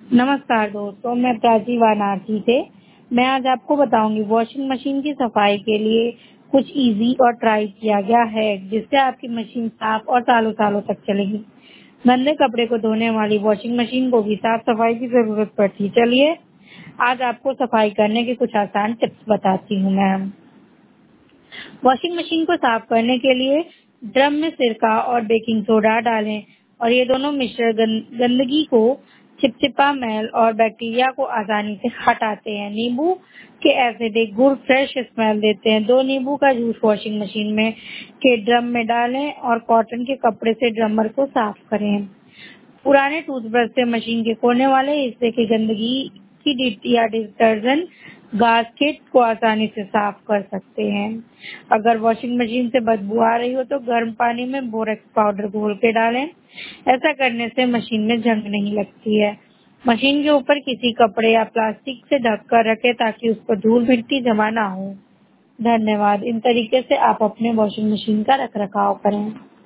नमस्कार दोस्तों, मैं प्राची वाराणसी से। मैं आज आपको बताऊंगी वॉशिंग मशीन की सफाई के लिए कुछ इजी और ट्राई किया गया है जिससे आपकी मशीन साफ और सालों सालों तक चलेगी। गंदे कपड़े को धोने वाली वॉशिंग मशीन को भी साफ सफाई की जरूरत पड़ती है। चलिए आज आपको सफाई करने के कुछ आसान टिप्स बताती हूँ मैं। वॉशिंग मशीन को साफ करने के लिए ड्रम में सिरका और बेकिंग सोडा डालें और ये दोनों मिश्रण गंदगी को, चिपचिपा मैल और बैक्टीरिया को आसानी से हटाते हैं। नींबू के एसिडिक गुण फ्रेश स्मेल देते हैं। 2 नींबू का जूस वॉशिंग मशीन में के ड्रम में डालें और कॉटन के कपड़े से ड्रमर को साफ करें। पुराने टूथब्रश से मशीन के कोने वाले हिस्से की गंदगी या डिटर्जेंट गास्केट को आसानी से साफ कर सकते हैं। अगर वॉशिंग मशीन से बदबू आ रही हो तो गर्म पानी में बोरेक्स पाउडर घोल के डालें। ऐसा करने से मशीन में जंग नहीं लगती है। मशीन के ऊपर किसी कपड़े या प्लास्टिक से ढक कर रखें ताकि उस पर धूल मिट्टी जमा ना हो। धन्यवाद। इन तरीके से आप अपने वॉशिंग मशीन का रख रखाव करें।